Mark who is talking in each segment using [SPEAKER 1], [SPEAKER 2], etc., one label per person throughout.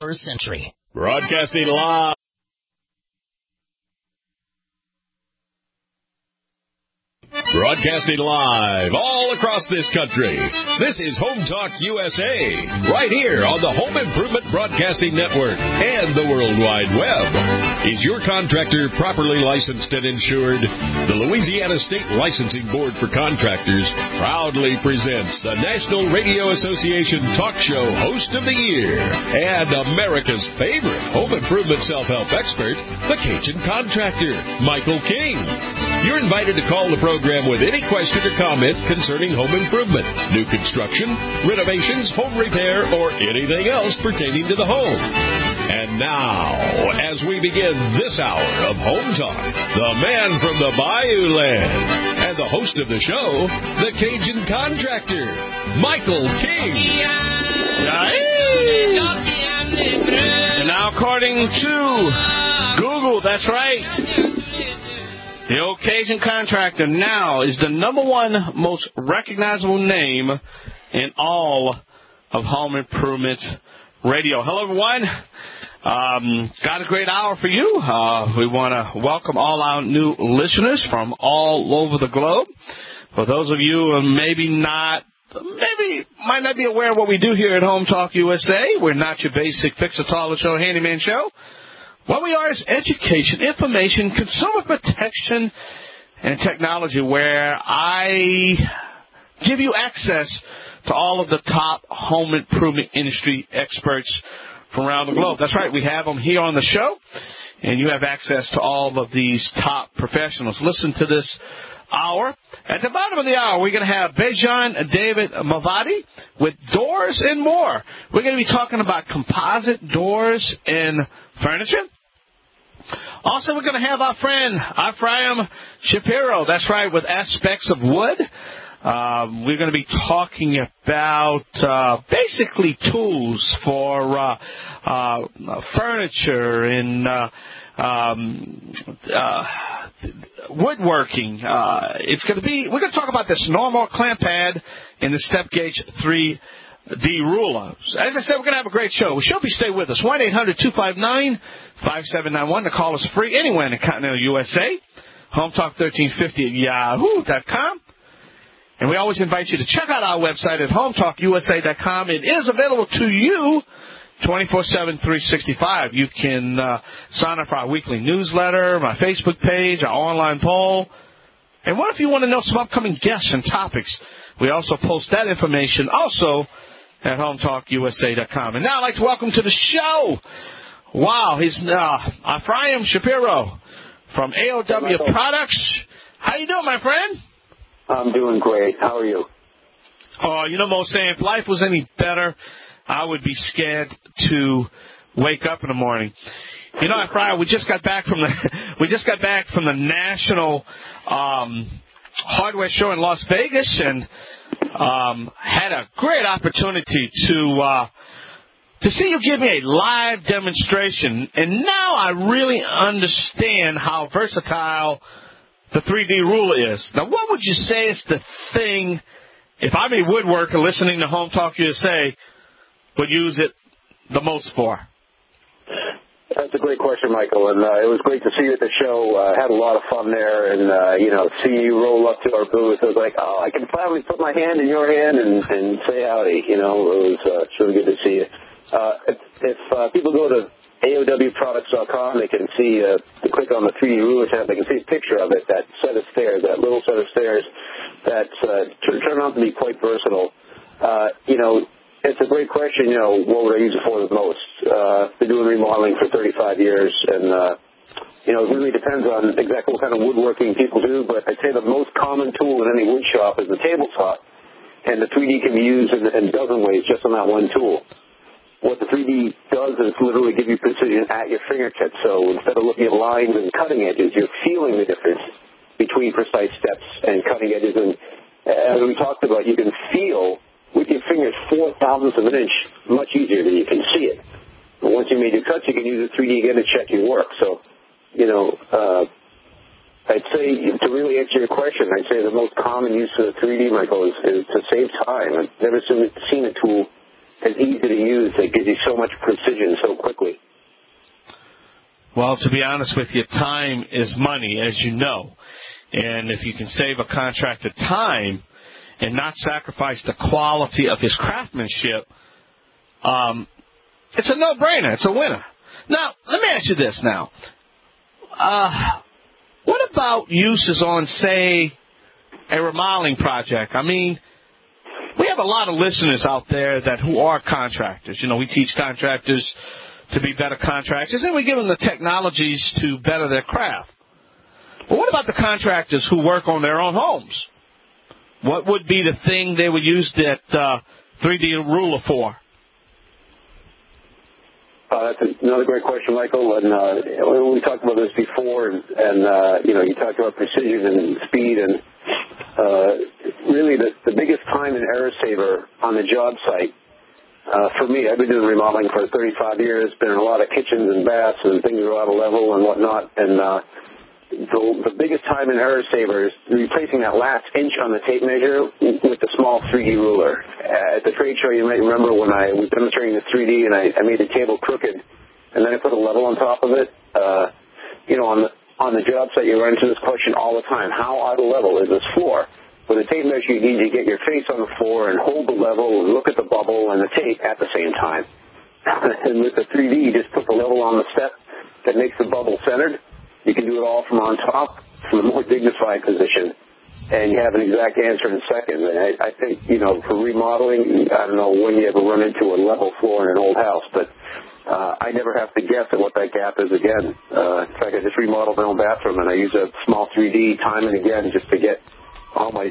[SPEAKER 1] 21st century.
[SPEAKER 2] Broadcasting live. Broadcasting live all across this country. This is Home Talk USA, right here on the Home Improvement Broadcasting Network and the World Wide Web. Is your contractor properly licensed and insured? The Louisiana State Licensing Board for Contractors proudly presents the National Radio Association Talk Show Host of the Year and America's favorite home improvement self-help expert, the Cajun Contractor, Michael King. You're invited to call the program with any question or comment concerning home improvement, new construction, renovations, home repair, or anything else pertaining to the home. And now, as we begin this hour of Home Talk, the man from the Bayou Land and the host of the show, the Cajun Contractor, Michael King.
[SPEAKER 3] And now, according to Google, that's right, the old Cajun Contractor now is the #1 most recognizable name in all of home improvement radio. Hello, everyone. Got a great hour for you. We want to welcome all our new listeners from all over the globe. For those of you who might not be aware of what we do here at Home Talk USA, we're not your basic fix-a-toilet show, handyman show. What we are is education, information, consumer protection, and technology, where I give you access to all of the top home improvement industry experts from around the globe. That's right, we have them here on the show, and you have access to all of these top professionals. Listen to this hour. At the bottom of the hour, we're going to have Bejan David Mavadi with Doors and More. We're going to be talking about composite doors and furniture. Also, we're going to have our friend Ephraim Shapiro. That's right, with Aspects of Wood. We're going to be talking about basically tools for furniture and woodworking. We're going to talk about this normal clamp pad and the Step Gauge 3D ruler. As I said, we're going to have a great show. We should stay with us. 1-800-259-5791. The call is free anywhere in the continental USA. Home Talk 1350 at yahoo.com. And we always invite you to check out our website at hometalkusa.com. It is available to you 24/7, 365. You can sign up for our weekly newsletter, my Facebook page, our online poll. And what if you want to know some upcoming guests and topics? We also post that information also at hometalkusa.com. And now I'd like to welcome to the show, he's Ephraim Shapiro from AOW Products. How you doing, my friend?
[SPEAKER 4] I'm doing great. How are you?
[SPEAKER 3] Oh, Mo, saying if life was any better, I would be scared to wake up in the morning. Ephraim, we just got back from the National Hardware Show in Las Vegas, and had a great opportunity to see you give me a live demonstration. And now I really understand how versatile the 3D ruler is. Now, what would you say is the thing, if I'm a woodworker listening to Home Talk USA, would use it the most for?
[SPEAKER 4] That's a great question, Michael, and it was great to see you at the show. Had a lot of fun there, and, see you roll up to our booth. It was like, I can finally put my hand in your hand and say howdy. It was really good to see you. If people go to AOWproducts.com, they can see, click on the 3D ruler tab, they can see a picture of it, that set of stairs, that little set of stairs that turn out to be quite versatile. It's a great question, what would I use it for the most? Been doing remodeling for 35 years, and, it really depends on exactly what kind of woodworking people do, but I'd say the most common tool in any wood shop is the tabletop, and the 3D can be used in a dozen ways just on that one tool. What the 3D does is literally give you precision at your fingertips, so instead of looking at lines and cutting edges, you're feeling the difference between precise steps and cutting edges, and as we talked about, you can feel with your fingers 0.004 of an inch much easier than you can see it. But once you made your cuts, you can use the 3D again to check your work. So, I'd say, to really answer your question, I'd say the most common use of the 3D, Michael, is to save time. I've never seen a tool as easy to use that gives you so much precision so quickly?
[SPEAKER 3] Well, to be honest with you, time is money, as you know. And if you can save a contractor time and not sacrifice the quality of his craftsmanship, it's a no-brainer. It's a winner. Now, let me ask you this now. What about uses on, say, a remodeling project? I mean, we have a lot of listeners out there who are contractors. You know, we teach contractors to be better contractors, and we give them the technologies to better their craft. But what about the contractors who work on their own homes? What would be the thing they would use that 3D ruler for?
[SPEAKER 4] That's another great question, Michael. And we talked about this before, and you talked about precision and speed, and really the biggest time and error saver on the job site. For me, I've been doing remodeling for 35 years, been in a lot of kitchens and baths, and things are out of level and whatnot. And the biggest time and error saver is replacing that last inch on the tape measure with the small 3D ruler. At the trade show, you might remember when I was demonstrating the 3D and I made the table crooked, and then I put a level on top of it. On the job site, you run into this question all the time: how out of level is this floor? With a tape measure, you need to get your face on the floor and hold the level and look at the bubble and the tape at the same time. And with the 3D, you just put the level on the step that makes the bubble centered. You can do it all from on top, from a more dignified position, and you have an exact answer in seconds. And I think, for remodeling, I don't know when you ever run into a level floor in an old house, but I never have to guess at what that gap is again. In fact, I just remodeled my own bathroom, and I use a small 3D time and again just to get all my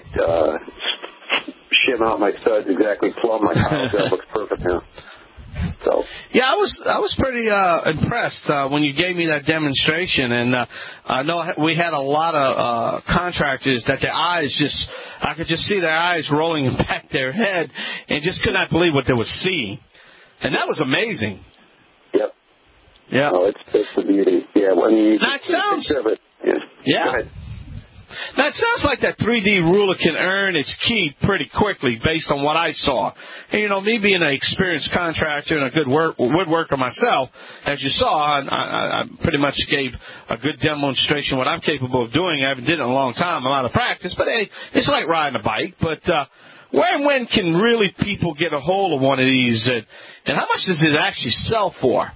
[SPEAKER 4] shim out my studs exactly plumb. My tile set looks perfect now. So
[SPEAKER 3] yeah, I was pretty impressed when you gave me that demonstration, and I know we had a lot of contractors that their eyes I could just see their eyes rolling back their head and just could not believe what they were seeing, and that was amazing.
[SPEAKER 4] Yep.
[SPEAKER 3] Yeah.
[SPEAKER 4] Oh, it's the beauty. Yeah. When you
[SPEAKER 3] that sounds.
[SPEAKER 4] Of it. Yeah.
[SPEAKER 3] Go ahead. Now, it sounds like that 3D ruler can earn its keep pretty quickly based on what I saw. And, me being an experienced contractor and a good woodworker myself, as you saw, I pretty much gave a good demonstration of what I'm capable of doing. I haven't did it in a long time, a lot of practice, but, hey, it's like riding a bike. But where and when can really people get a hold of one of these, and how much does it actually sell for?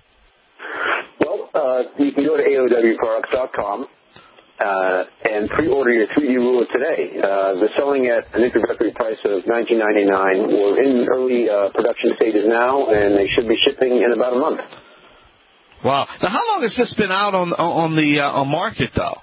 [SPEAKER 4] Well, you can go to AOWproducts.com. And pre-order your 3D ruler today. They're selling at an introductory price of $19.99. We're in early production stages now, and they should be shipping in about a month.
[SPEAKER 3] Wow! Now, how long has this been out on the market, though?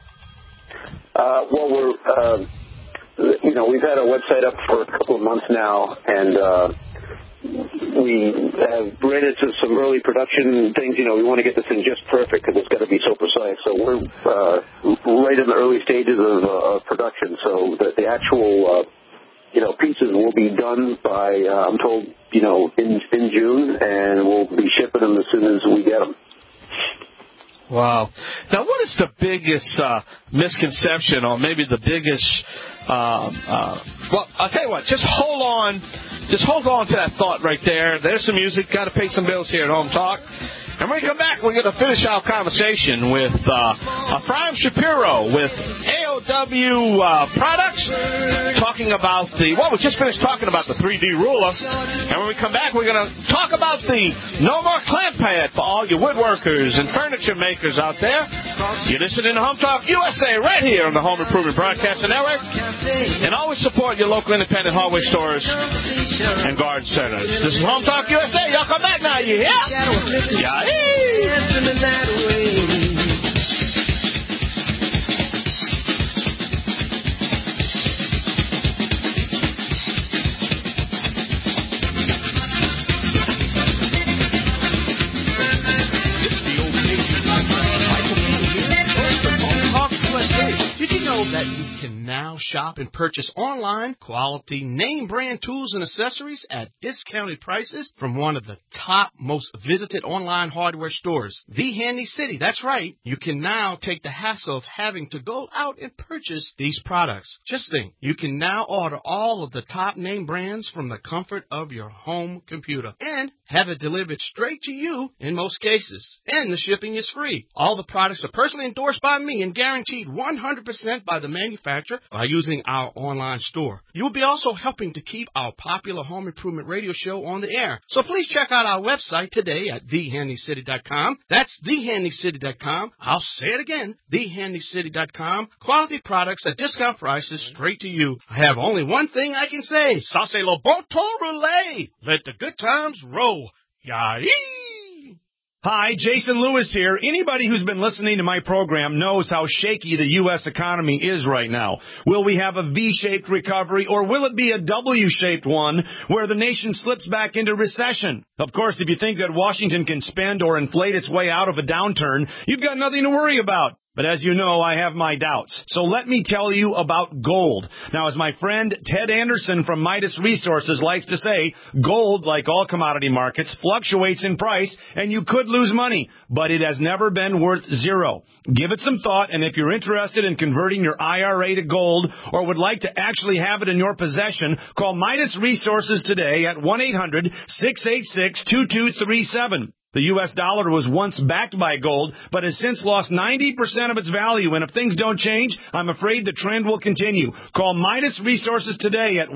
[SPEAKER 4] Well, we've had our website up for a couple of months now, and we have ran into some early production things. We want to get this thing just perfect because it's got to be so precise. So we're right in the early stages of production. So the actual, pieces will be done by, I'm told, in June, and we'll be shipping them as soon as we get them.
[SPEAKER 3] Wow. Now, what is the biggest misconception, or maybe the biggest? Well, I'll tell you what. Just hold on to that thought right there. There's some music. Got to pay some bills here at Home Talk. And when we come back, we're going to finish our conversation with Ephraim Shapiro with AOW Products, talking about we just finished talking about the 3D ruler. And when we come back, we're going to talk about the No More Clamp Pad for all your woodworkers and furniture makers out there. You're listening to Home Talk USA right here on the Home Improvement Broadcasting Network. And always support your local independent hardware stores and garden centers. This is Home Talk USA. Y'all come back now, you hear? Yeah.
[SPEAKER 1] Did you know that you can now
[SPEAKER 3] now shop and purchase online quality name brand tools and accessories at discounted prices from one of the top most visited online hardware stores, The Handy City. That's right. You can now take the hassle of having to go out and purchase these products. Just think, you can now order all of the top name brands from the comfort of your home computer and have it delivered straight to you in most cases. And the shipping is free. All the products are personally endorsed by me and guaranteed 100% by the manufacturer by using our online store. You will be also helping to keep our popular home improvement radio show on the air. So please check out our website today at thehandycity.com. That's thehandycity.com. I'll say it again, thehandycity.com. Quality products at discount prices straight to you. I have only one thing I can say. Ça c'est le bon temps roulé. Let the good times roll. Yay!
[SPEAKER 1] Hi, Jason Lewis here. Anybody who's been listening to my program knows how shaky the U.S. economy is right now. Will we have a V-shaped recovery, or will it be a W-shaped one where the nation slips back into recession? Of course, if you think that Washington can spend or inflate its way out of a downturn, you've got nothing to worry about. But as you know, I have my doubts. So let me tell you about gold. Now, as my friend Ted Anderson from Midas Resources likes to say, gold, like all commodity markets, fluctuates in price, and you could lose money, but it has never been worth zero. Give it some thought, and if you're interested in converting your IRA to gold or would like to actually have it in your possession, call Midas Resources today at 1-800-686-2237. The U.S. dollar was once backed by gold, but has since lost 90% of its value. And if things don't change, I'm afraid the trend will continue. Call Midas Resources today at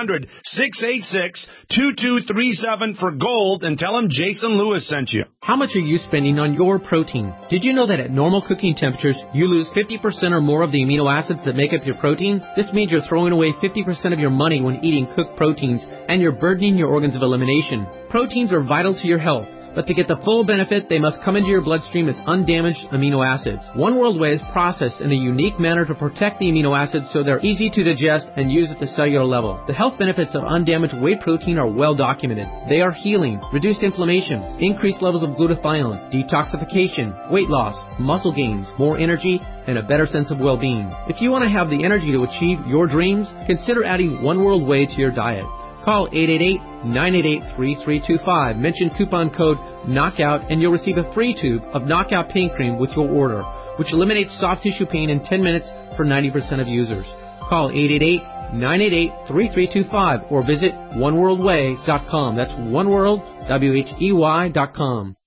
[SPEAKER 1] 1-800-686-2237 for gold and tell them Jason Lewis sent you.
[SPEAKER 5] How much are you spending on your protein? Did you know that at normal cooking temperatures, you lose 50% or more of the amino acids that make up your protein? This means you're throwing away 50% of your money when eating cooked proteins, and you're burdening your organs of elimination. Proteins are vital to your health. But to get the full benefit, they must come into your bloodstream as undamaged amino acids. One World Whey is processed in a unique manner to protect the amino acids so they're easy to digest and use at the cellular level. The health benefits of undamaged whey protein are well documented. They are healing, reduced inflammation, increased levels of glutathione, detoxification, weight loss, muscle gains, more energy, and a better sense of well-being. If you want to have the energy to achieve your dreams, consider adding One World Whey to your diet. Call 888-988-3325. Mention coupon code KNOCKOUT and you'll receive a free tube of Knockout Pain Cream with your order, which eliminates soft tissue pain in 10 minutes for 90% of users. Call 888-988-3325 or visit oneworldwhey.com. That's oneworld, WHEY.com.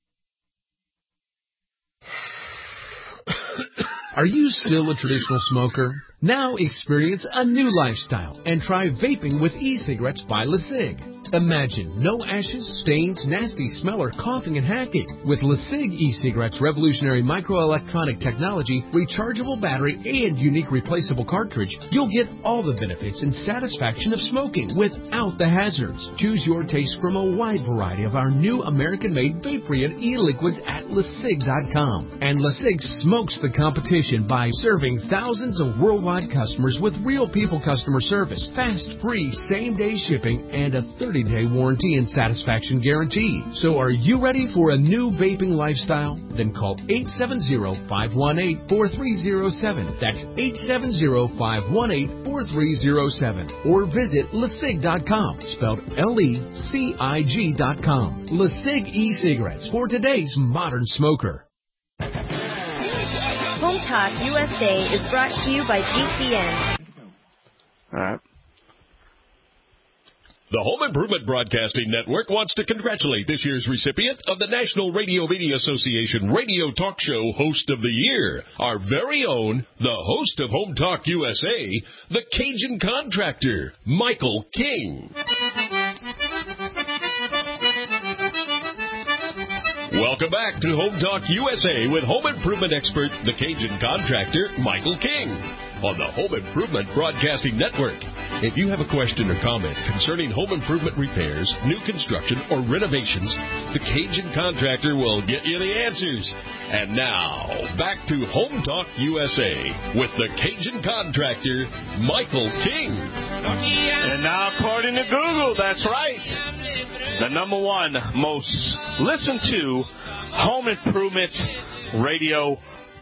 [SPEAKER 6] Are you still a traditional smoker? Now experience a new lifestyle and try vaping with e-cigarettes by LeSig. Imagine no ashes, stains, nasty smell, or coughing and hacking. With LeSig e-cigarettes' revolutionary microelectronic technology, rechargeable battery, and unique replaceable cartridge, you'll get all the benefits and satisfaction of smoking without the hazards. Choose your taste from a wide variety of our new American-made vape-free and e-liquids at LeSig.com. And LeSig smokes the competition by serving thousands of worldwide customers with real people customer service, fast, free, same-day shipping, and a 30-day warranty and satisfaction guarantee. So are you ready for a new vaping lifestyle? Then call 870-518-4307. That's 870-518-4307. Or visit LeSig.com, spelled LECIG.com. LeSig e-cigarettes for today's modern smoker.
[SPEAKER 7] Home Talk USA is brought to you by GCN.
[SPEAKER 3] All right.
[SPEAKER 2] The Home Improvement Broadcasting Network wants to congratulate this year's recipient of the National Radio Media Association Radio Talk Show Host of the Year, our very own, the host of Home Talk USA, the Cajun Contractor, Michael King. Welcome back to Home Talk USA with home improvement expert, the Cajun Contractor, Michael King, on the Home Improvement Broadcasting Network. If you have a question or comment concerning home improvement repairs, new construction, or renovations, the Cajun Contractor will get you the answers. And now, back to Home Talk USA with the Cajun Contractor, Michael King.
[SPEAKER 3] And now, according to Google, that's right, the number one most listened to home improvement radio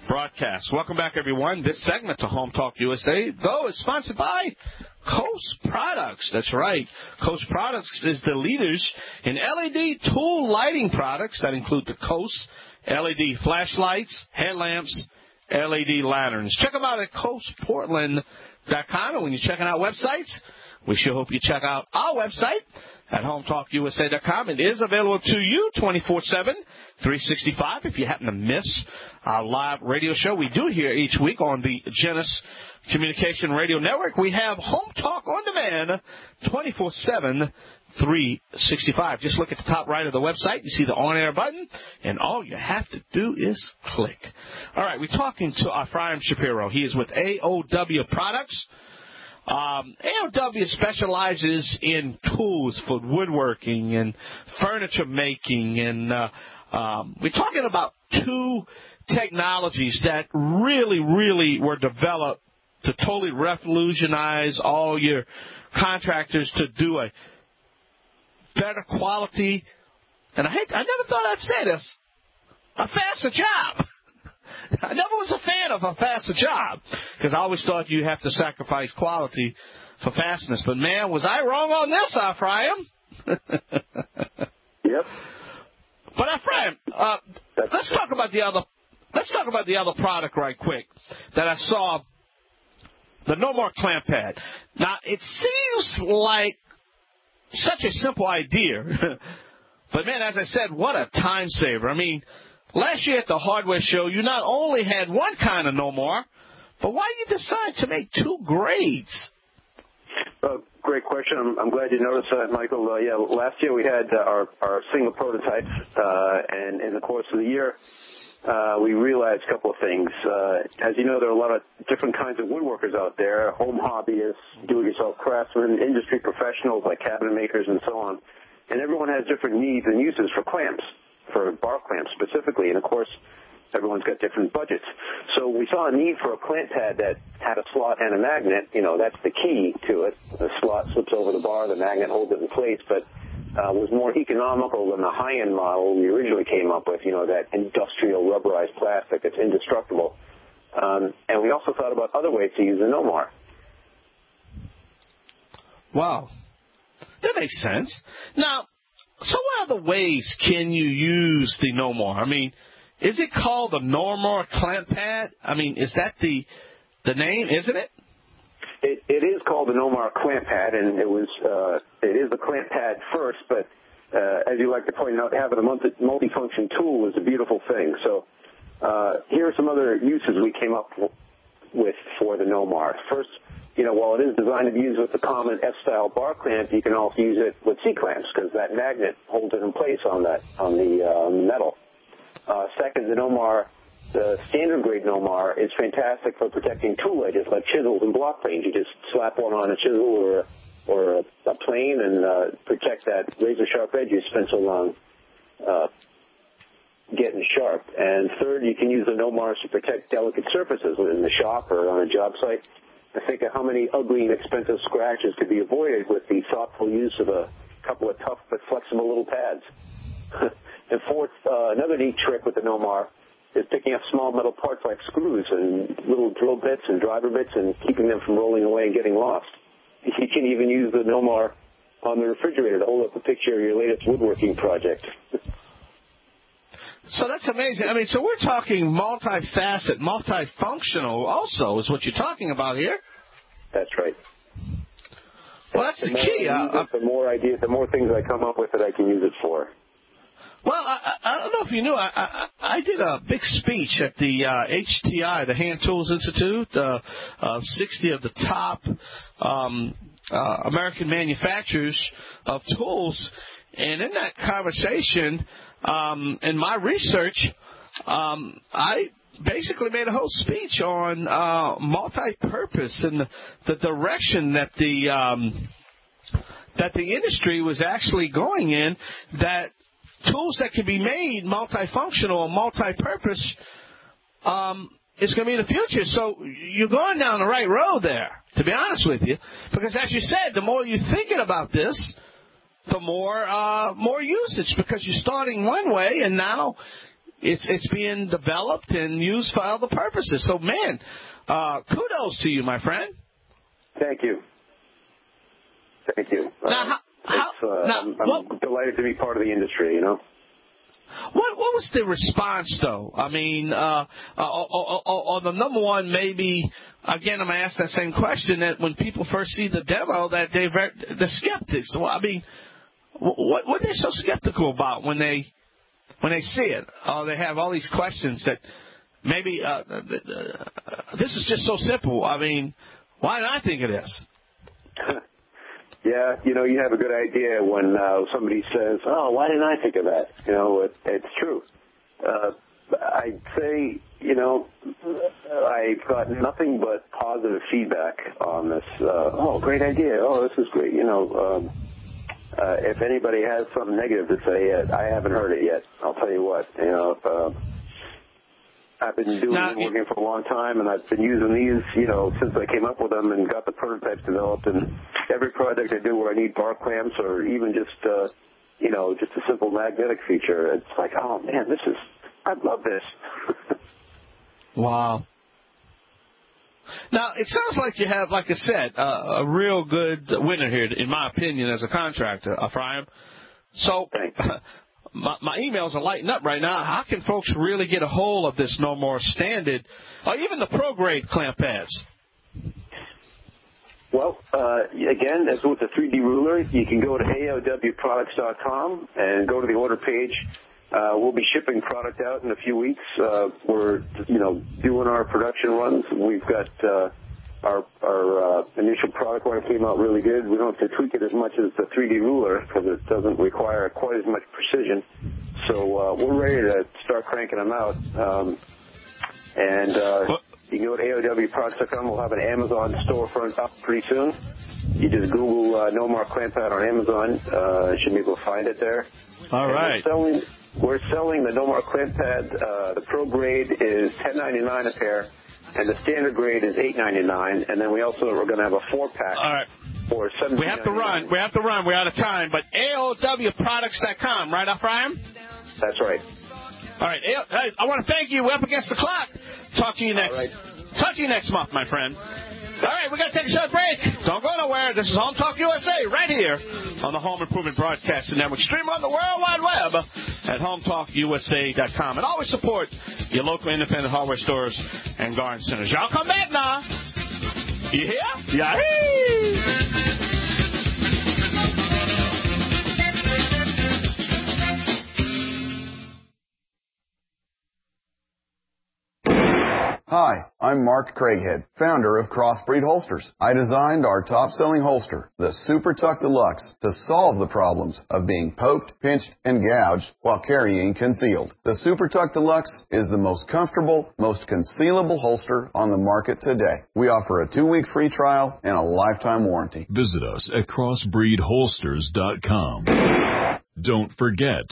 [SPEAKER 3] broadcast. Welcome back, everyone. This segment to Home Talk USA, though, is sponsored by Coast Products. That's right. Coast Products is the leaders in LED tool lighting products that include the Coast LED flashlights, headlamps, LED lanterns. Check them out at coastportland.com. And when you're checking out websites, we sure hope you check out our website at hometalkusa.com. It is available to you 24/7, 365. If you happen to miss our live radio show we do here each week on the Genesis Communication Radio Network, we have Home Talk on Demand 24/7, 365. Just look at the top right of the website. You see the on-air button, and all you have to do is click. All right, we're talking to Ephraim Shapiro. He is with AOW Products. AOW specializes in tools for woodworking and furniture making, and we're talking about two technologies that really, really were developed to totally revolutionize all your contractors to do a better quality, and I never thought I'd say this, a faster job. I never was a fan of a faster job because I always thought you have to sacrifice quality for fastness. But, man, was I wrong on this, Ephraim?
[SPEAKER 4] Yep.
[SPEAKER 3] But, Ephraim, let's talk about the other product right quick that I saw, the No More Clamp Pad. Now, it seems like such a simple idea. But, man, as I said, what a time saver. I mean, last year at the hardware show, you not only had one kind of No More, but why did you decide to make two grades?
[SPEAKER 4] Great question. I'm glad you noticed that, Michael. Last year we had our single prototypes, and in the course of the year, we realized a couple of things. As you know, there are a lot of different kinds of woodworkers out there, home hobbyists, do-it-yourself craftsmen, industry professionals like cabinet makers and so on. And everyone has different needs and uses for clamps, for bar clamps specifically. And, of course, everyone's got different budgets. So we saw a need for a clamp pad that had a slot and a magnet. You know, that's the key to it. The slot slips over the bar, the magnet holds it in place, but was more economical than the high-end model we originally came up with, you know, that industrial rubberized plastic that's indestructible. And we also thought about other ways to use the No More.
[SPEAKER 3] Wow. That makes sense. Now, so what other ways can you use the No More? I mean, is it called the No More Clamp Pad? I mean, is that the name, isn't it?
[SPEAKER 4] It is called the No More Clamp Pad, and it is the clamp pad first, but as you like to point out, having a multifunction tool is a beautiful thing. So here are some other uses we came up with for the No More. First, you know, while it is designed to be used with the common F-style bar clamp, you can also use it with C-clamps because that magnet holds it in place on the metal. Second, the No More, the standard grade No More, is fantastic for protecting tool edges like chisels and block planes. You just slap one on a chisel or a plane and protect that razor sharp edge you spent so long getting sharp. And third, you can use the No More to protect delicate surfaces in the shop or on a job site. I think of how many ugly and expensive scratches could be avoided with the thoughtful use of a couple of tough but flexible little pads. And fourth, another neat trick with the No More is picking up small metal parts like screws and little drill bits and driver bits and keeping them from rolling away and getting lost. You can even use the No More on the refrigerator to hold up a picture of your latest woodworking project.
[SPEAKER 3] So that's amazing. I mean, so we're talking multifaceted, multifunctional also is what you're talking about here.
[SPEAKER 4] That's right.
[SPEAKER 3] Well, that's the key.
[SPEAKER 4] The more ideas, the more things I come up with that I can use it for.
[SPEAKER 3] Well, I don't know if you knew, I did a big speech at the HTI, the Hand Tools Institute, 60 of the top American manufacturers of tools. And in that conversation, in my research, I basically made a whole speech on multi-purpose and the direction that the industry was actually going in, that tools that can be made multifunctional or multi-purpose is going to be in the future. So you're going down the right road there, to be honest with you, because as you said, the more you're thinking about this, the more usage, because you're starting one way and now it's being developed and used for other purposes. So, man, kudos to you, my friend.
[SPEAKER 4] Thank you. Thank you.
[SPEAKER 3] Now,
[SPEAKER 4] I'm delighted to be part of the industry, you know.
[SPEAKER 3] What was the response, though? I mean, on the number one, maybe, again, I'm going to ask that same question, that when people first see the demo, that the skeptics. Well, I mean, what are they so skeptical about when they see it? They have all these questions that maybe this is just so simple. I mean, why didn't I think of this?
[SPEAKER 4] Yeah, you know, you have a good idea when somebody says, "Oh, why didn't I think of that?" You know, it's true. I'd say, you know, I've got nothing but positive feedback on this. Oh, great idea. Oh, this is great. You know, if anybody has something negative to say, I haven't heard it yet. I'll tell you what. You know, I've been working for a long time, and I've been using these, you know, since I came up with them and got the prototypes developed. And every project I do where I need bar clamps or even just, you know, just a simple magnetic feature, it's like, oh man, I love this.
[SPEAKER 3] Wow. Now, it sounds like you have, like I said, a real good winner here, in my opinion, as a contractor, Ephraim. So, my emails are lighting up right now. How can folks really get a hold of this No More Standard, or even the pro-grade clamp pads?
[SPEAKER 4] Well, again, as with the 3D ruler, you can go to AOWproducts.com and go to the order page. We'll be shipping product out in a few weeks. We're, you know, doing our production runs. We've got our initial product line came out really good. We don't have to tweak it as much as the 3D ruler because it doesn't require quite as much precision. So we're ready to start cranking them out. You can go to AOWproducts.com. We'll have an Amazon storefront up pretty soon. You just Google No More Clamp Pad on Amazon. You should be able to find it there.
[SPEAKER 3] All right.
[SPEAKER 4] We're selling the No More Clamp Pad. The Pro Grade is $10.99 a pair, and the standard grade is $8.99. And then we're going to have a 4-pack.
[SPEAKER 3] All right.
[SPEAKER 4] For $17.99.
[SPEAKER 3] We have to run. We're out of time. But AOWproducts.com, right, Ephraim?
[SPEAKER 4] That's right.
[SPEAKER 3] All right. I want to thank you. We're up against the clock. Talk to you next.
[SPEAKER 4] Right.
[SPEAKER 3] Talk to you next month, my friend. All right, we got to take a short break. Don't go nowhere. This is Home Talk USA right here on the Home Improvement Broadcasting Network. Stream on the World Wide Web at HomeTalkUSA.com. And always support your local independent hardware stores and garden centers. Y'all come back now. You hear? Yeah.
[SPEAKER 8] Hi, I'm Mark Craighead, founder of Crossbreed Holsters. I designed our top-selling holster, the Super Tuck Deluxe, to solve the problems of being poked, pinched, and gouged while carrying concealed. The Super Tuck Deluxe is the most comfortable, most concealable holster on the market today. We offer a 2-week free trial and a lifetime warranty.
[SPEAKER 9] Visit us at crossbreedholsters.com. Don't forget,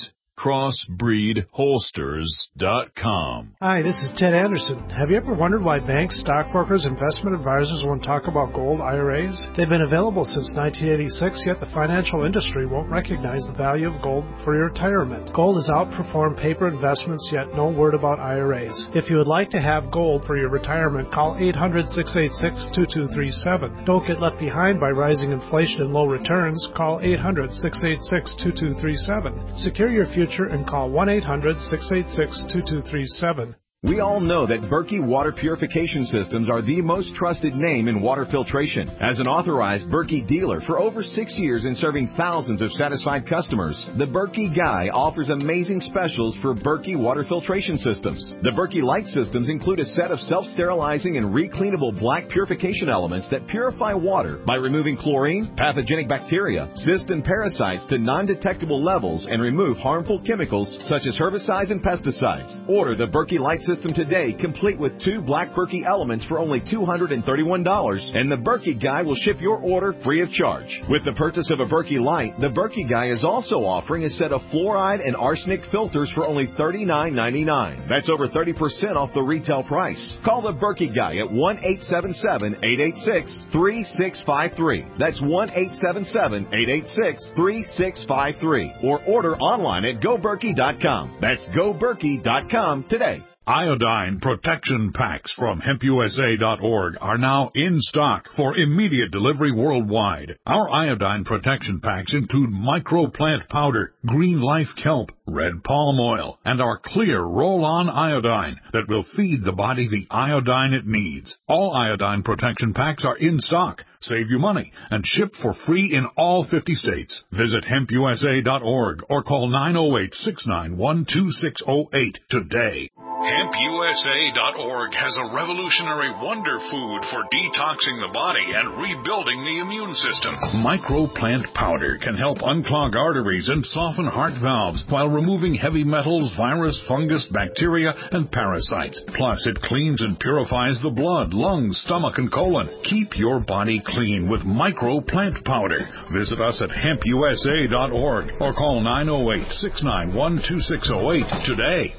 [SPEAKER 9] crossbreedholsters.com.
[SPEAKER 10] Hi, this is Ted Anderson. Have you ever wondered why banks, stockbrokers, investment advisors won't talk about gold IRAs? They've been available since 1986, yet the financial industry won't recognize the value of gold for your retirement. Gold has outperformed paper investments, yet no word about IRAs. If you would like to have gold for your retirement, call 800-686-2237. Don't get left behind by rising inflation and low returns. Call 800-686-2237. Secure your future and call 1-800-686-2237.
[SPEAKER 11] We all know that Berkey Water Purification Systems are the most trusted name in water filtration. As an authorized Berkey dealer for over 6 years and serving thousands of satisfied customers, the Berkey Guy offers amazing specials for Berkey Water Filtration Systems. The Berkey Light Systems include a set of self-sterilizing and recleanable black purification elements that purify water by removing chlorine, pathogenic bacteria, cysts, and parasites to non-detectable levels and remove harmful chemicals such as herbicides and pesticides. Order the Berkey Light Systems system today, complete with 2 Black Berkey elements for only $231, and the Berkey Guy will ship your order free of charge. With the purchase of a Berkey Light, the Berkey Guy is also offering a set of fluoride and arsenic filters for only $39.99. That's over 30% off the retail price. Call the Berkey Guy at 1-877-886-3653. That's 1-877-886-3653. Or order online at GoBerkey.com. That's GoBerkey.com today.
[SPEAKER 9] Iodine protection packs from HempUSA.org are now in stock for immediate delivery worldwide. Our iodine protection packs include microplant powder, green life kelp, red palm oil, and our clear roll-on iodine that will feed the body the iodine it needs. All iodine protection packs are in stock. Save you money and ship for free in all 50 states. Visit HempUSA.org or call 908-691-2608 today. HempUSA.org has a revolutionary wonder food for detoxing the body and rebuilding the immune system. Microplant powder can help unclog arteries and soften heart valves while removing heavy metals, virus, fungus, bacteria, and parasites. Plus, it cleans and purifies the blood, lungs, stomach, and colon. Keep your body clean with Microplant powder. Visit us at HempUSA.org or call 908-691-2608 today.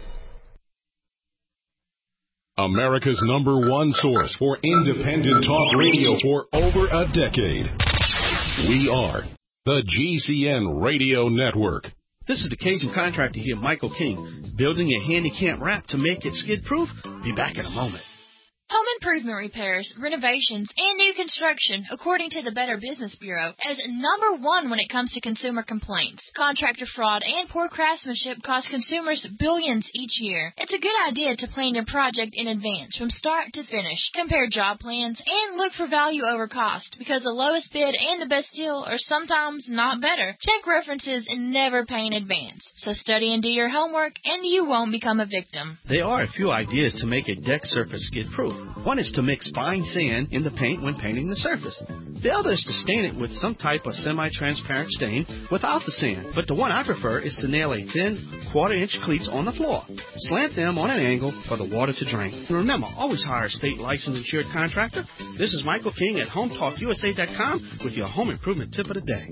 [SPEAKER 2] America's #1 source for independent talk radio for over a decade. We are the GCN Radio Network.
[SPEAKER 3] This is the Cajun contractor here, Michael King, building a handicap ramp to make it skid-proof. Be back in a moment.
[SPEAKER 12] Home improvement repairs, renovations, and new construction, according to the Better Business Bureau, is #1 when it comes to consumer complaints. Contractor fraud and poor craftsmanship cost consumers billions each year. It's a good idea to plan your project in advance from start to finish. Compare job plans and look for value over cost, because the lowest bid and the best deal are sometimes not better. Check references and never pay in advance. So study and do your homework, and you won't become a victim.
[SPEAKER 3] There are a few ideas to make a deck surface skid-proof. One is to mix fine sand in the paint when painting the surface. The other is to stain it with some type of semi-transparent stain without the sand. But the one I prefer is to nail a thin 1/4-inch cleats on the floor. Slant them on an angle for the water to drain. And remember, always hire a state licensed insured contractor. This is Michael King at HomeTalkUSA.com with your home improvement tip of the day.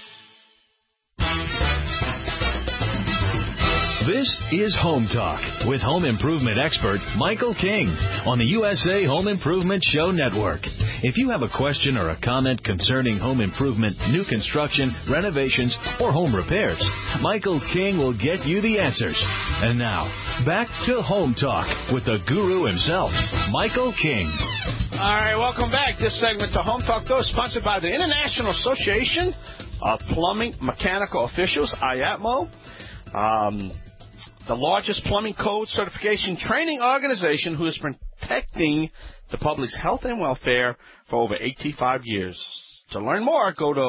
[SPEAKER 13] This is Home Talk with home improvement expert Michael King on the USA Home Improvement Show Network. If you have a question or a comment concerning home improvement, new construction, renovations, or home repairs, Michael King will get you the answers. And now, back to Home Talk with the guru himself, Michael King.
[SPEAKER 3] All right, welcome back. This segment to Home Talk, though, is sponsored by the International Association of Plumbing Mechanical Officials, IAPMO. The largest plumbing code certification training organization who is protecting the public's health and welfare for over 85 years. To learn more, go to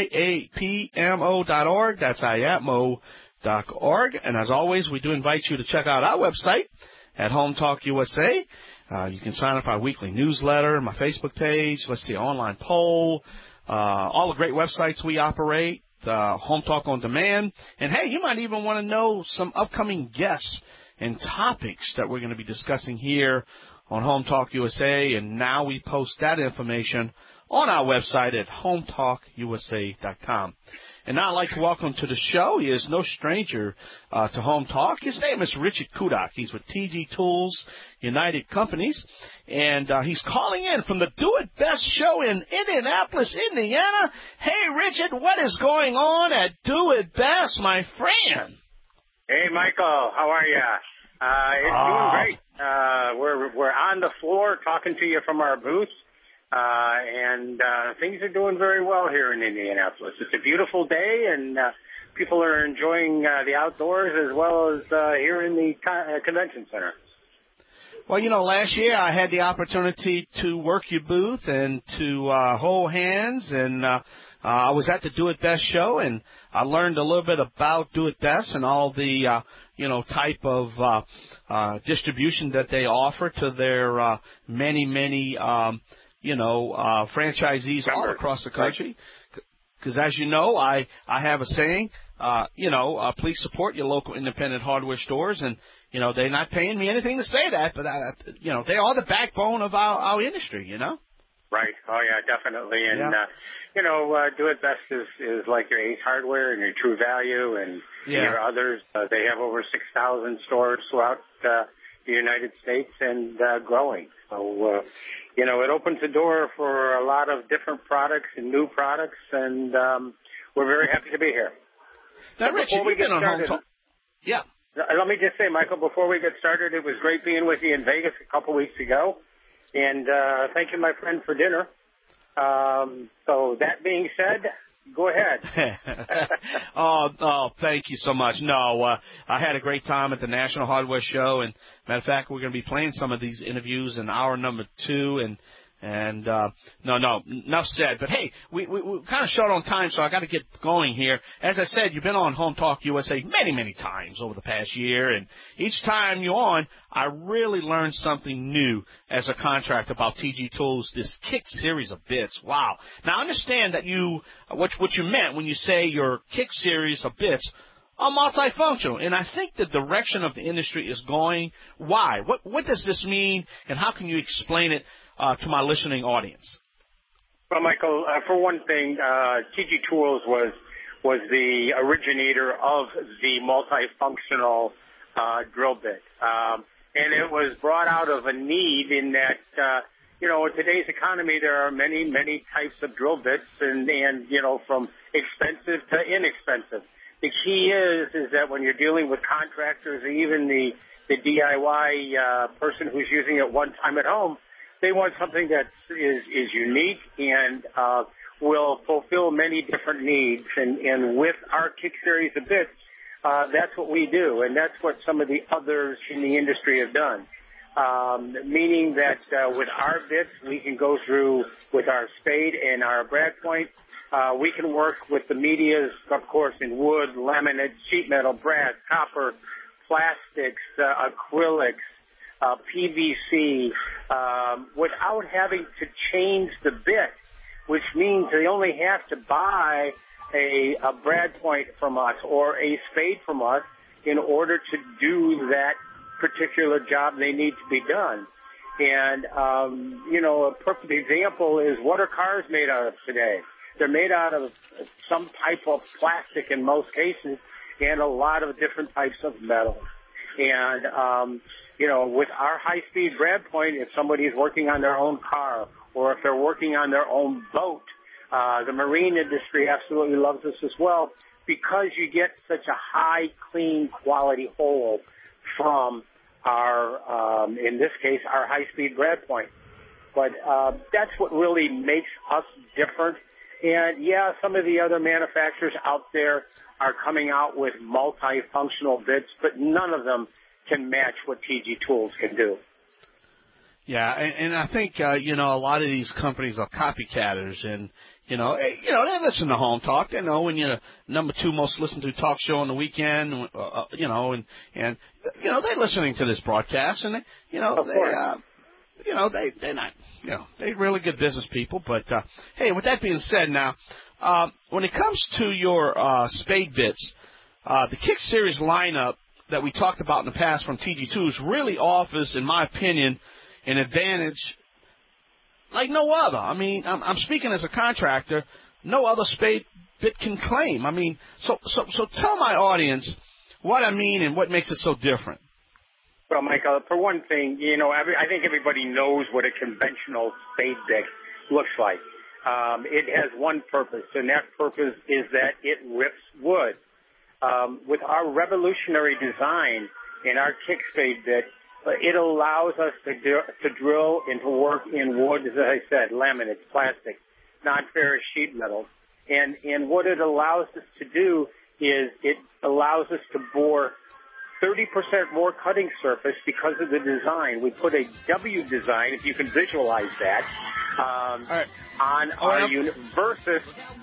[SPEAKER 3] IAPMO.org. That's IAPMO.org. And as always, we do invite you to check out our website at Home Talk USA. You can sign up for our weekly newsletter, my Facebook page. Let's see, online poll, all the great websites we operate. Home Talk on Demand. And, hey, you might even want to know some upcoming guests and topics that we're going to be discussing here on Home Talk USA. And now we post that information on our website at HomeTalkUSA.com. And now I'd like to welcome to the show. He is no stranger to Home Talk. His name is Richard Kudak. He's with TG Tools United Companies. And he's calling in from the Do It Best show in Indianapolis, Indiana. Hey, Richard, what is going on at Do It Best, my friend?
[SPEAKER 14] Hey, Michael. How are you? It's doing great. We're on the floor talking to you from our booth. And things are doing very well here in Indianapolis. It's a beautiful day, and people are enjoying the outdoors as well as here in the convention center.
[SPEAKER 3] Well, you know, last year I had the opportunity to work your booth and to hold hands, and I was at the Do It Best show, and I learned a little bit about Do It Best and all the, type of distribution that they offer to their many franchisees all across the country. Because as you know, I have a saying, please support your local independent hardware stores. And You know, they're not paying me anything to say that, but, you know, they are the backbone of our industry, you know?
[SPEAKER 14] Right. Oh, yeah, definitely. And, you know, Do It Best is like your Ace Hardware and your True Value and your others. They have over 6,000 stores throughout the United States and growing. So, you know, it opens the door for a lot of different products and new products, and we're very happy to be here.
[SPEAKER 3] Now, Rich,
[SPEAKER 14] before we get started,
[SPEAKER 3] yeah.
[SPEAKER 14] Let me just say, Michael, before we get started, it was great being with you in Vegas a couple weeks ago. And thank you, my friend, for dinner. So that being said, go ahead.
[SPEAKER 3] Oh, thank you so much. No, I had a great time at the National Hardware Show, and matter of fact, we're going to be playing some of these interviews in hour number 2, and no, enough said. But hey, we kind of short on time, so I got to get going here. As I said, you've been on Home Talk USA many times over the past year, and each time you're on, I really learned something new as a contractor about TG Tools, this Kick series of bits. Wow. Now, understand that what you meant when you say your Kick series of bits are multifunctional, and I think the direction of the industry is going. Why? What does this mean, and how can you explain it to my listening audience?
[SPEAKER 14] Well, Michael, for one thing, TG Tools was the originator of the multifunctional drill bit. And it was brought out of a need in that, you know, in today's economy, there are many types of drill bits and you know, from expensive to inexpensive. The key is that when you're dealing with contractors or even the DIY person who's using it one time at home, they want something that is unique and will fulfill many different needs. And with our Kick series of bits, that's what we do, and that's what some of the others in the industry have done. Meaning that with our bits, we can go through with our spade and our brad point. We can work with the medias, of course, in wood, laminate, sheet metal, brass, copper, plastics, acrylics, PVC, without having to change the bit, which means they only have to buy a brad point from us or a spade from us in order to do that particular job they need to be done. And, you know, a perfect example is what are cars made out of today? They're made out of some type of plastic in most cases and a lot of different types of metal. And, you know, with our high-speed brad point, if somebody is working on their own car or if they're working on their own boat, the marine industry absolutely loves us as well because you get such a high, clean quality hole from our, in this case, our high-speed brad point. But that's what really makes us different. And, yeah, some of the other manufacturers out there are coming out with multifunctional bits, but none of them can match what TG Tools can do.
[SPEAKER 3] Yeah, and I think, you know, a lot of these companies are copycatters, and, you know, they listen to Home Talk. They know when you're the number 2 most listened to talk show on the weekend, you know, and you know, they're listening to this broadcast, and, you know, you know, they're not, you know, they're really good business people. But, hey, with that being said now, when it comes to your spade bits, the Kick Series lineup that we talked about in the past from TG Tools really offers, in my opinion, an advantage like no other. I mean, I'm speaking as a contractor. No other spade bit can claim. I mean, so tell my audience what I mean and what makes it so different.
[SPEAKER 14] Well, Michael, for one thing, you know, I think everybody knows what a conventional spade bit looks like. It has one purpose, and that purpose is that it rips wood. With our revolutionary design in our Kick spade bit, it allows us to drill and to work in wood, as I said, laminates, plastic, non-ferrous sheet metal. And what it allows us to do is it allows us to bore 30% more cutting surface because of the design. We put a W design, if you can visualize that, on our unit versus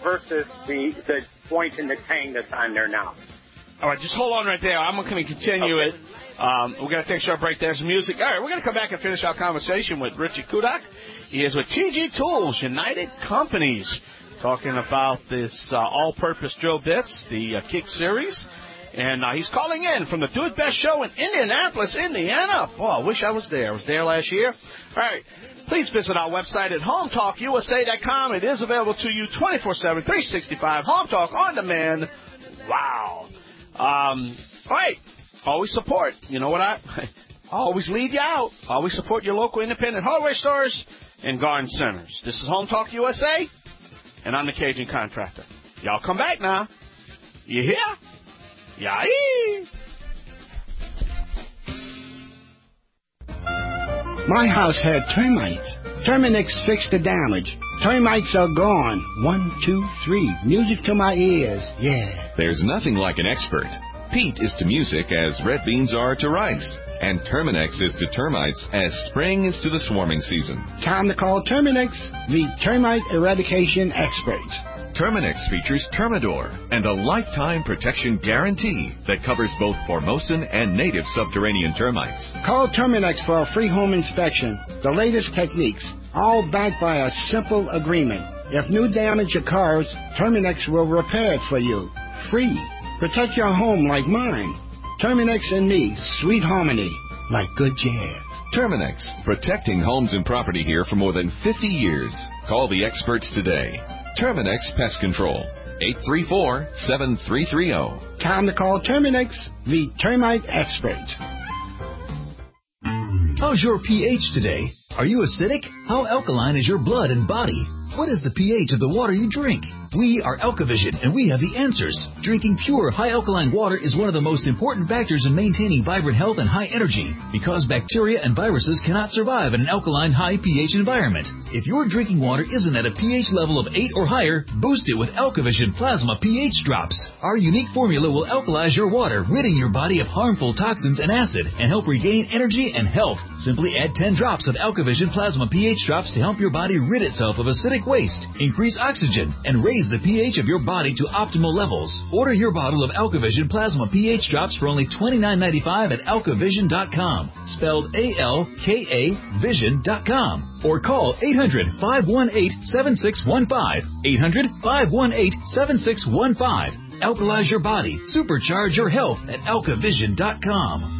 [SPEAKER 14] the point in the tang that's on there now.
[SPEAKER 3] All right, just hold on right there. I'm going to continue it. We're going to take a short break. There's music. All right, we're going to come back and finish our conversation with Richie Kudak. He is with TG Tools, United Companies, talking about this all-purpose drill bits, the Kick Series. And he's calling in from the Do It Best show in Indianapolis, Indiana. Oh, I wish I was there. I was there last year. All right. Please visit our website at HomeTalkUSA.com. It is available to you 24/7, 365. Home Talk on demand. Wow. All right. Always support. You know what I always lead you out. Always support your local independent hardware stores and garden centers. This is Home Talk USA, and I'm the Cajun Contractor. Y'all come back now. You hear? Yeah.
[SPEAKER 15] My house had termites. Terminix fixed the damage. Termites are gone. 1, 2, 3. Music to my ears. Yeah.
[SPEAKER 11] There's nothing like an expert. Peat is to music as red beans are to rice. And Terminix is to termites as spring is to the swarming season.
[SPEAKER 15] Time to call Terminix, the termite eradication experts.
[SPEAKER 11] Terminix features Termidor and a lifetime protection guarantee that covers both Formosan and native subterranean termites.
[SPEAKER 15] Call Terminix for a free home inspection. The latest techniques, all backed by a simple agreement. If new damage occurs, Terminix will repair it for you. Free. Protect your home like mine. Terminix and me, sweet harmony, like good jazz.
[SPEAKER 11] Terminix, protecting homes and property here for more than 50 years. Call the experts today. Terminix Pest Control, 834-7330.
[SPEAKER 15] Time to call Terminix, the termite experts.
[SPEAKER 16] How's your pH today? Are you acidic? How alkaline is your blood and body? What is the pH of the water you drink? We are Alkavision, and we have the answers. Drinking pure, high-alkaline water is one of the most important factors in maintaining vibrant health and high energy, because bacteria and viruses cannot survive in an alkaline, high pH environment. If your drinking water isn't at a pH level of 8 or higher, boost it with Alkavision Plasma pH Drops. Our unique formula will alkalize your water, ridding your body of harmful toxins and acid, and help regain energy and health. Simply add 10 drops of Alkavision Plasma pH Drops to help your body rid itself of acidic waste, increase oxygen, and raise the pH of your body to optimal levels. Order your bottle of Alkavision Plasma pH Drops for only $29.95 at alkavision.com, spelled A-L-K-A vision.com, or call 800-518-7615, 800-518-7615. Alkalize your body, supercharge your health at alkavision.com.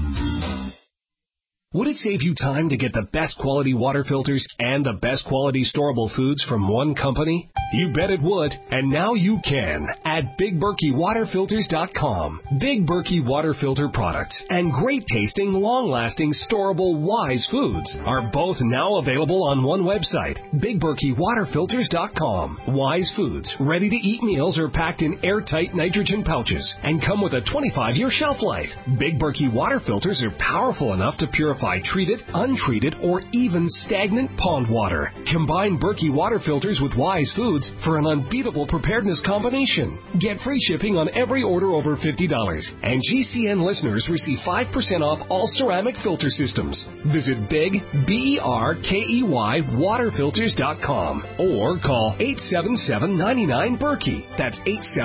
[SPEAKER 17] Would it save you time to get the best quality water filters and the best quality storable foods from one company? You bet it would, and now you can at BigBerkeyWaterFilters.com. Big Berkey water filter products and great tasting, long-lasting, storable Wise foods are both now available on one website, BigBerkeyWaterFilters.com. Wise foods, ready-to-eat meals are packed in airtight nitrogen pouches and come with a 25-year shelf life. Big Berkey water filters are powerful enough to purify treated, untreated, or even stagnant pond water. Combine Berkey water filters with Wise foods for an unbeatable preparedness combination. Get free shipping on every order over $50, and GCN listeners receive 5% off all ceramic filter systems. Visit Big, B-E-R-K-E-Y, waterfilters.com or call 877-99-BERKEY. That's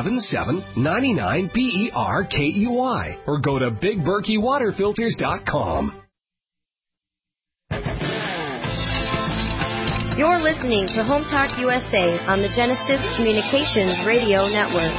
[SPEAKER 17] 877-99-BERKEY, or go to BigBerkeyWaterFilters.com.
[SPEAKER 7] You're listening to Home Talk USA on the Genesis Communications Radio Network.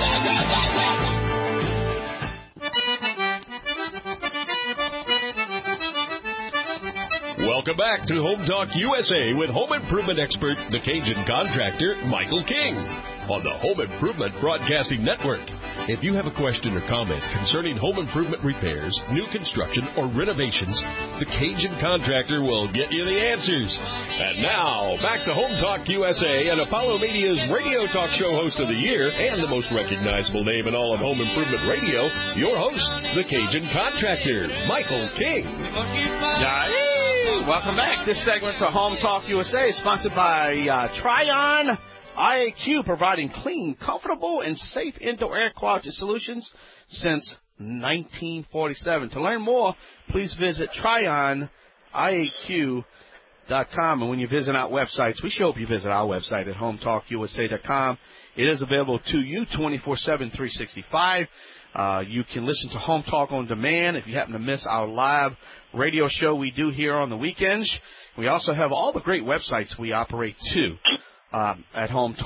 [SPEAKER 2] Welcome back to Home Talk USA with home improvement expert, the Cajun Contractor, Michael King, on the Home Improvement Broadcasting Network. If you have a question or comment concerning home improvement repairs, new construction, or renovations, the Cajun Contractor will get you the answers. And now, back to Home Talk USA and Apollo Media's radio talk show host of the year and the most recognizable name in all of home improvement radio, your host, the Cajun Contractor, Michael King.
[SPEAKER 3] Welcome back. This segment to Home Talk USA is sponsored by Tryon IAQ, providing clean, comfortable, and safe indoor air quality solutions since 1947. To learn more, please visit TryonIAQ.com. And when you visit our websites, we sure hope you visit our website at HomeTalkUSA.com. It is available to you 24/7, 365. You can listen to Home Talk on demand if you happen to miss our live radio show we do here on the weekends. We also have all the great websites we operate too at Home Talk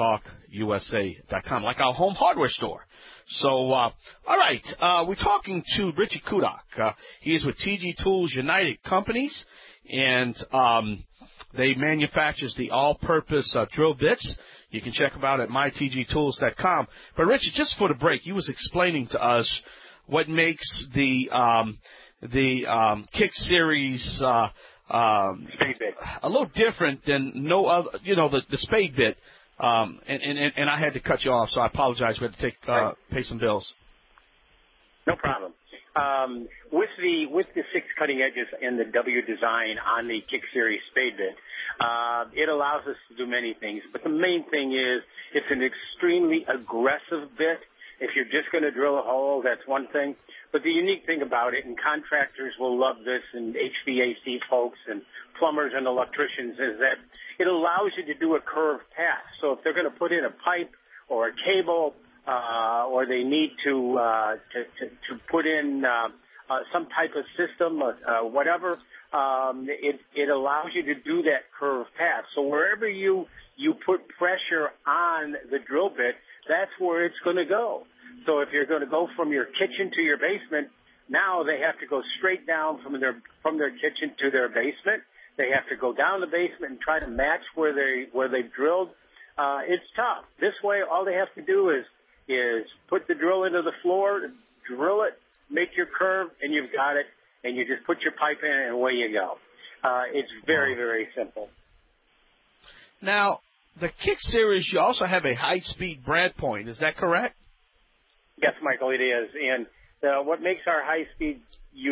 [SPEAKER 3] hometokusa.com, like our home hardware store. So, all right, we're talking to Richard Kudok. He is with TG Tools United Companies, and they manufactures the all-purpose drill bits. You can check them out at mytgtools.com. But, Richard, just for the break, you was explaining to us what makes the Kick Series a little different than no other, the spade bit. And I had to cut you off, so I apologize. We had to pay some bills.
[SPEAKER 14] No problem. With the 6 cutting edges and the W design on the Kick Series spade bit, it allows us to do many things. But the main thing is it's an extremely aggressive bit. If you're just going to drill a hole, that's one thing. But the unique thing about it, and contractors will love this, and HVAC folks and plumbers and electricians, is that it allows you to do a curved path. So if they're going to put in a pipe or a cable, or they need to put in some type of system, whatever, it allows you to do that curved path. So wherever you put pressure on the drill bit, that's where it's going to go. So if you're going to go from your kitchen to your basement, now they have to go straight down from their kitchen to their basement. They have to go down the basement and try to match where they've drilled. It's tough. This way, all they have to do is put the drill into the floor, drill it, make your curve, and you've got it. And you just put your pipe in, and away you go. It's very, very simple.
[SPEAKER 3] Now, the Kick Series, you also have a high-speed brad point. Is that correct?
[SPEAKER 14] Yes, Michael, it is. And what makes our high-speed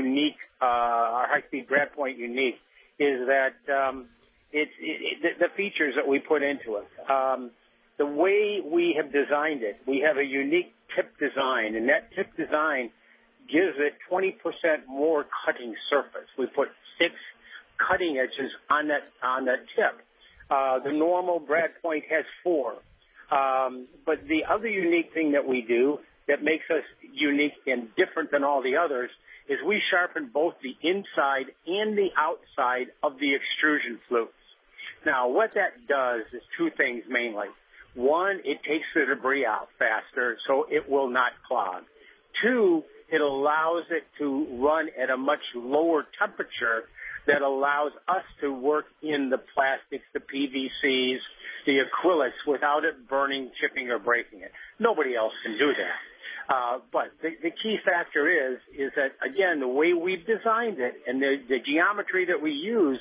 [SPEAKER 14] brad point unique is that the features that we put into it. The way we have designed it, we have a unique tip design, and that tip design gives it 20% more cutting surface. We put 6 cutting edges on that tip. The normal brad point has 4. But the other unique thing that we do that makes us unique and different than all the others is we sharpen both the inside and the outside of the extrusion flutes. Now, what that does is 2 things mainly. 1, it takes the debris out faster, so it will not clog. 2, it allows it to run at a much lower temperature that allows us to work in the plastics, the PVCs, the acrylics without it burning, chipping, or breaking it. Nobody else can do that. But the key factor is that, again, the way we've designed it and the geometry that we use,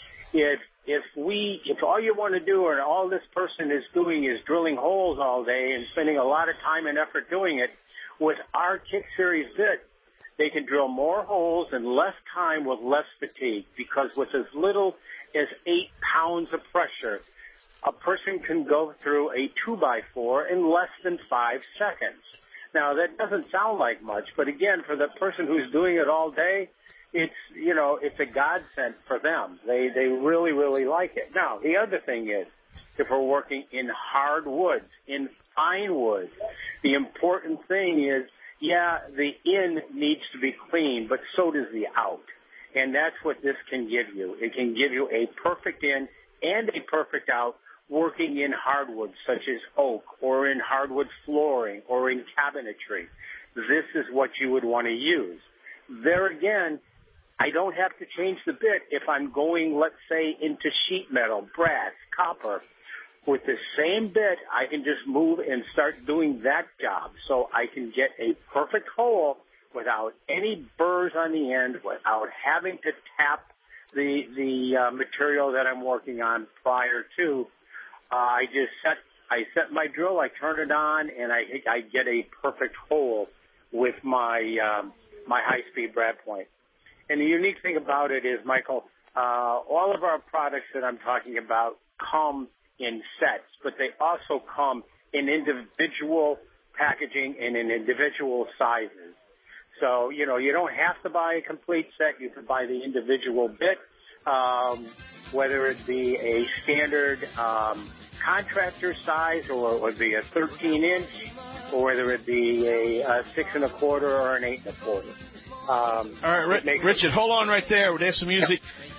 [SPEAKER 14] if all you want to do or all this person is doing is drilling holes all day and spending a lot of time and effort doing it, with our Kick Series bit, they can drill more holes in less time with less fatigue, because with as little as 8 pounds of pressure, a person can go through a 2x4 in less than 5 seconds. Now, that doesn't sound like much, but again, for the person who's doing it all day, it's a godsend for them. They really, really like it. Now, the other thing is, if we're working in hard woods, in fine woods, the important thing is, the in needs to be clean, but so does the out. And that's what this can give you. It can give you a perfect in and a perfect out working in hardwoods such as oak or in hardwood flooring or in cabinetry. This is what you would want to use. There again, I don't have to change the bit if I'm going, let's say, into sheet metal, brass, copper. With the same bit, I can just move and start doing that job. So I can get a perfect hole without any burrs on the end, without having to tap the material that I'm working on prior to. I set my drill, I turn it on, and I get a perfect hole with my high-speed brad point. And the unique thing about it is, Michael, all of our products that I'm talking about come in sets, but they also come in individual packaging and in individual sizes. So, you don't have to buy a complete set. You can buy the individual bit, whether it be a standard contractor size or it would be a 13-inch, or whether it be a 6 1/4 or an 8 1/4.
[SPEAKER 3] All right, Richard, hold on right there. There's some music.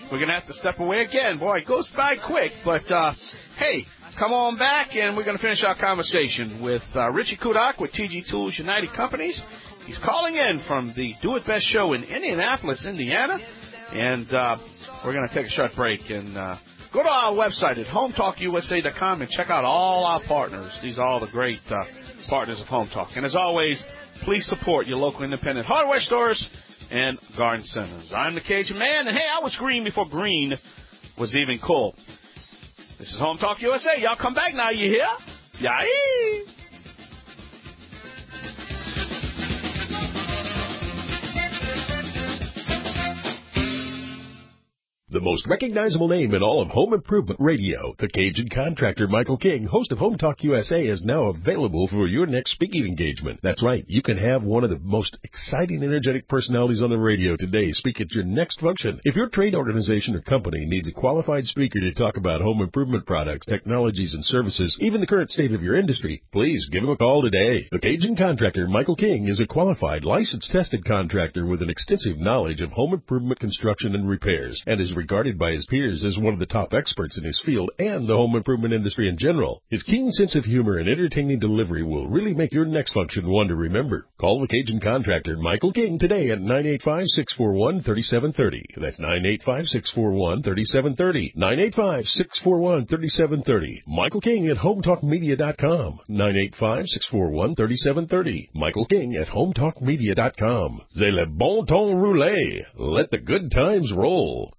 [SPEAKER 3] we're going to have to step away again. Boy, it goes by quick. But, hey, come on back, and we're going to finish our conversation with Richie Kudak with TG Tools United Companies. He's calling in from the Do It Best show in Indianapolis, Indiana. And we're going to take a short break and go to our website at hometalkusa.com and check out all our partners. These are all the great partners of Home Talk. And as always, please support your local independent hardware stores and garden centers. I'm the Cajun Man, and hey, I was green before green was even cool. This is Home Talk USA. Y'all come back now, you hear? Yay!
[SPEAKER 2] The most recognizable name in all of home improvement radio, the Cajun contractor Michael King, host of Home Talk USA, is now available for your next speaking engagement. That's right. You can have one of the most exciting, energetic personalities on the radio today speak at your next function. If your trade organization or company needs a qualified speaker to talk about home improvement products, technologies, and services, even the current state of your industry, please give him a call today. The Cajun contractor Michael King is a qualified, licensed, tested contractor with an extensive knowledge of home improvement construction and repairs, and is regarded by his peers as one of the top experts in his field and the home improvement industry in general. His keen sense of humor and entertaining delivery will really make your next function one to remember. Call the Cajun contractor Michael King today at 985-641-3730. That's 985-641-3730. 985-641-3730. Michael King at HomeTalkMedia.com. 985-641-3730. Michael King at HomeTalkMedia.com. C'est le bon ton roulé. Let the good times roll.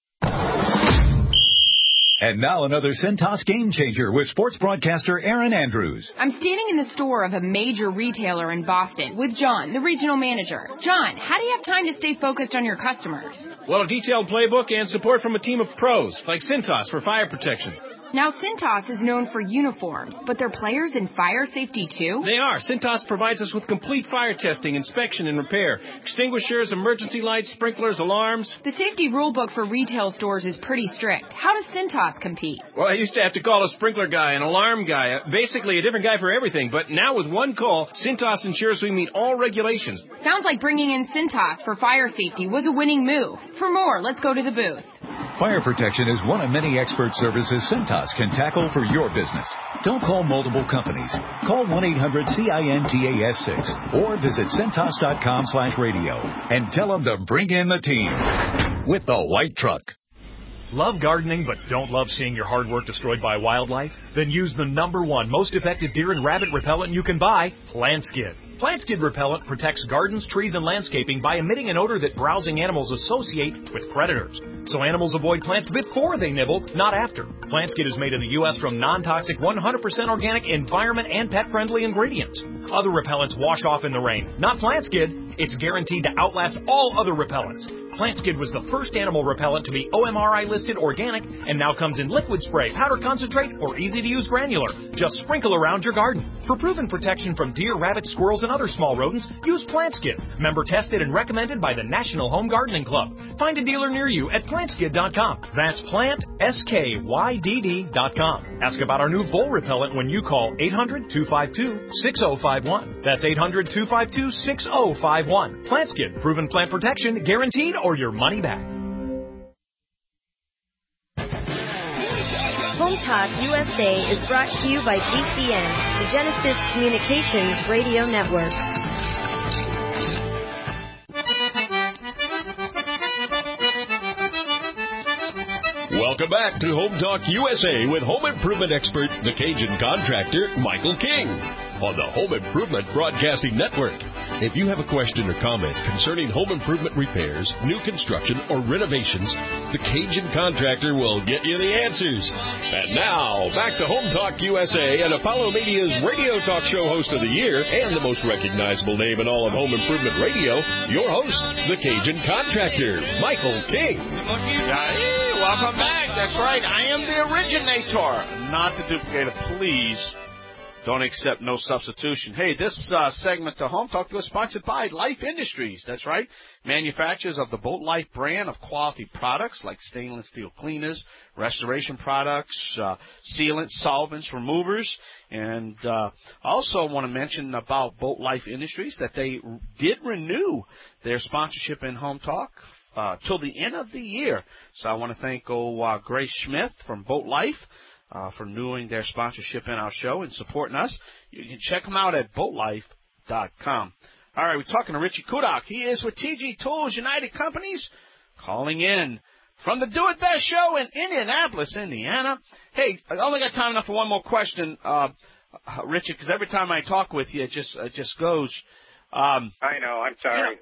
[SPEAKER 18] And now another Cintas game changer with sports broadcaster Aaron Andrews.
[SPEAKER 19] I'm standing in the store of a major retailer in Boston with John, the regional manager. John, how do you have time to stay focused on your customers?
[SPEAKER 20] Well, a detailed playbook and support from a team of pros, like Cintas for fire protection.
[SPEAKER 19] Now, Cintas is known for uniforms, but they're players in fire safety, too?
[SPEAKER 20] They are. Cintas provides us with complete fire testing, inspection, and repair. Extinguishers, emergency lights, sprinklers, alarms.
[SPEAKER 19] The safety rule book for retail stores is pretty strict. How does Cintas compete?
[SPEAKER 20] Well, I used to have to call a sprinkler guy, an alarm guy, basically a different guy for everything. But now with one call, Cintas ensures we meet all regulations.
[SPEAKER 19] Sounds like bringing in Cintas for fire safety was a winning move. For more, let's go to the booth.
[SPEAKER 18] Fire protection is one of many expert services Cintas can tackle for your business. Don't call multiple companies. Call 1-800-CINTAS6 or visit Cintas.com/radio and tell them to bring in the team with the white truck.
[SPEAKER 21] Love gardening but don't love seeing your hard work destroyed by wildlife? Then use the #1 most effective deer and rabbit repellent you can buy, Plant Skid. Plant Skid repellent protects gardens, trees, and landscaping by emitting an odor that browsing animals associate with predators. So animals avoid plants before they nibble, not after. Plant Skid is made in the U.S. from non-toxic, 100% organic, environment, and pet-friendly ingredients. Other repellents wash off in the rain. Not Plant Skid. It's guaranteed to outlast all other repellents. Plant Skid was the first animal repellent to be OMRI listed organic and now comes in liquid spray, powder concentrate, or easy-to-use granular. Just sprinkle around your garden. For proven protection from deer, rabbits, squirrels, and other small rodents, use Plant Skid. Member tested and recommended by the National Home Gardening Club. Find a dealer near you at plantskid.com. That's PlantSkydd.com. Ask about our new vole repellent when you call 800-252-6051. That's 800-252-6051. Plant Skid. Proven plant protection, guaranteed, or your money back.
[SPEAKER 7] Home Talk USA is brought to you by GCN, the Genesis Communications Radio Network.
[SPEAKER 2] Welcome back to Home Talk USA with home improvement expert, the Cajun contractor, Michael King, on the Home Improvement Broadcasting Network. If you have a question or comment concerning home improvement repairs, new construction, or renovations, the Cajun contractor will get you the answers. And now, back to Home Talk USA and Apollo Media's Radio Talk Show Host of the Year and the most recognizable name in all of home improvement radio, your host, the Cajun contractor, Michael King.
[SPEAKER 3] Welcome back. That's right. I am the originator, not the duplicator. Please don't accept no substitution. Hey, this segment of Home Talk was sponsored by Life Industries. That's right. Manufacturers of the Boat Life brand of quality products like stainless steel cleaners, restoration products, sealants, solvents, removers. And I also want to mention about Boat Life Industries that they did renew their sponsorship in Home Talk till the end of the year. So I want to thank Grace Smith from Boat Life for doing their sponsorship in our show and supporting us. You can check them out at boatlife.com. All right, we're talking to Richie Kudak. He is with TG Tools United Companies, calling in from the Do It Best show in Indianapolis, Indiana. Hey, I only got time enough for one more question, Richie, because every time I talk with you, it just goes.
[SPEAKER 14] I know. I'm sorry.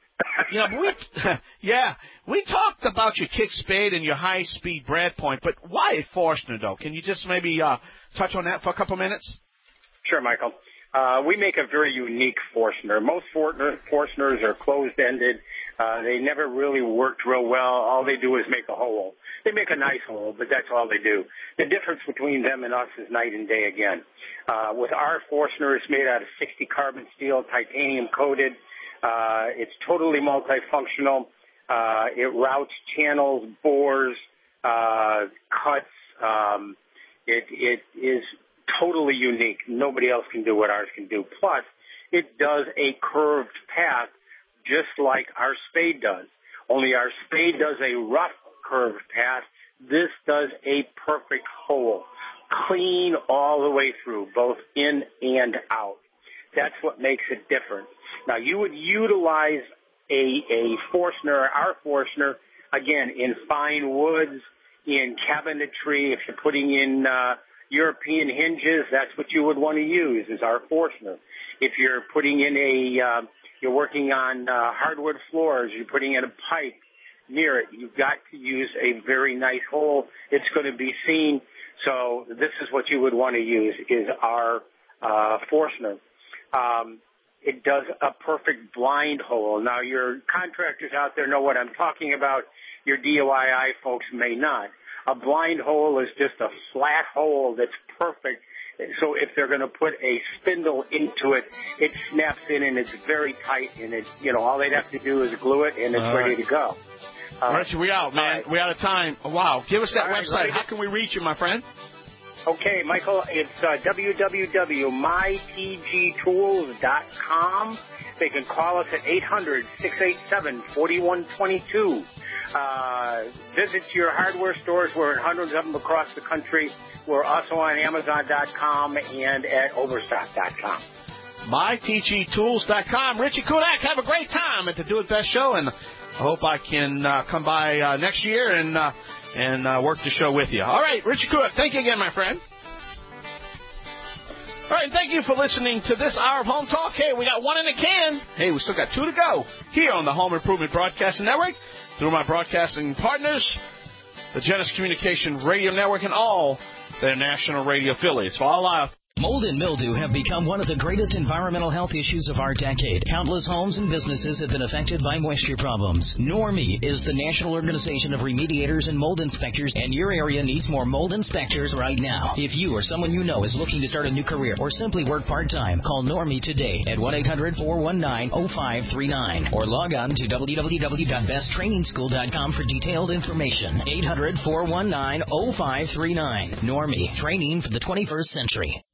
[SPEAKER 3] We talked about your kick spade and your high-speed brad point, but why Forstner, though? Can you just maybe touch on that for a couple minutes?
[SPEAKER 14] Sure, Michael. We make a very unique Forstner. Most Forstners are closed-ended. They never really worked real well. All they do is make a hole. They make a nice hole, but that's all they do. The difference between them and us is night and day again. With our Forstner, it's made out of 60 carbon steel, titanium coated. It's totally multifunctional. It routes channels, bores, cuts. It is totally unique. Nobody else can do what ours can do. Plus, it does a curved path just like our spade does. Only our spade does a rough curved path. This does a perfect hole. Clean all the way through, both in and out. That's what makes it different. Now, you would utilize a Forstner, our Forstner, again, in fine woods, in cabinetry. If you're putting in European hinges, that's what you would want to use, is our Forstner. If you're putting in you're working on hardwood floors, you're putting in a pipe near it, you've got to use a very nice hole. It's going to be seen. So this is what you would want to use, is our Forstner. It does a perfect blind hole. Now, your contractors out there know what I'm talking about. Your DIY folks may not. A blind hole is just a flat hole that's perfect. So if they're going to put a spindle into it, it snaps in and it's very tight. And it's, all they'd have to do is glue it and it's ready to go.
[SPEAKER 3] Richie, we out, man. We're out of time. Wow. Give us that website. How can we reach you, my friend?
[SPEAKER 14] Okay, Michael, it's www.mytgtools.com. They can call us at 800-687-4122. Visit your hardware stores. We're in hundreds of them across the country. We're also on Amazon.com and at Overstock.com.
[SPEAKER 3] MyTGTools.com. Richie Kudak, have a great time at the Do It Best show, and I hope I can come by next year and work the show with you. All right, Richie Kudak, thank you again, my friend. All right, thank you for listening to this hour of Home Talk. Hey, we got one in the can. Hey, we still got two to go here on the Home Improvement Broadcasting Network through my broadcasting partners, the Genesis Communication Radio Network, and all their national radio affiliates. For all our
[SPEAKER 1] Mold and mildew have become one of the greatest environmental health issues of our decade. Countless homes and businesses have been affected by moisture problems. Normie is the national organization of remediators and mold inspectors, and your area needs more mold inspectors right now. If you or someone you know is looking to start a new career or simply work part-time, call Normie today at 1-800-419-0539 or log on to www.besttrainingschool.com for detailed information. 800-419-0539. Normie, training for the 21st century.